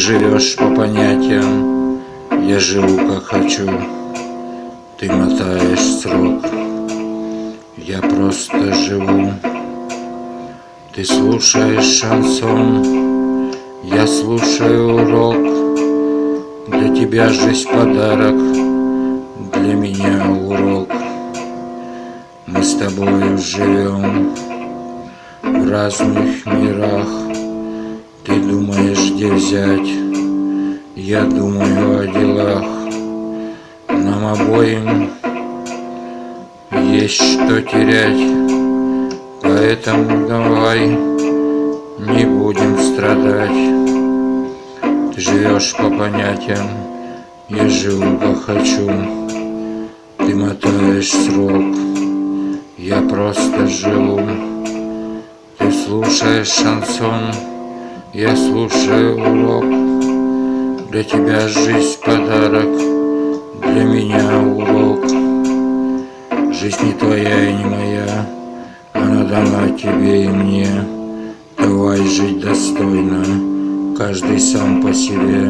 живешь по понятиям, я живу как хочу. Ты мотаешь срок, я просто живу. Ты слушаешь шансон, я слушаю рок. Для тебя жизнь подарок, для меня урок. Мы с тобою живем в разных мирах. Ты думаешь, где взять, я думаю о делах. Нам обоим есть что терять, поэтому давай не будем страдать. Ты живешь по понятиям, я живу как хочу. Ты мотаешь срок, я просто живу. Ты слушаешь шансон, я слушаю урок. Для тебя жизнь подарок, для меня урок. Жизнь не твоя и не моя, она дана тебе и мне. Давай жить достойно, каждый сам по себе.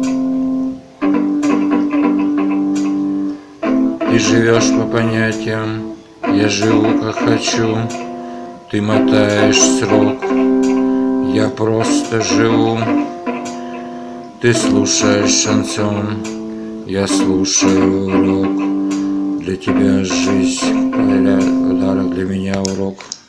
Ты живешь по понятиям, я живу как хочу. Ты мотаешь срок, я просто живу. Ты слушаешь шансон, я слушаю урок. Для тебя жизнь подарок, для меня урок.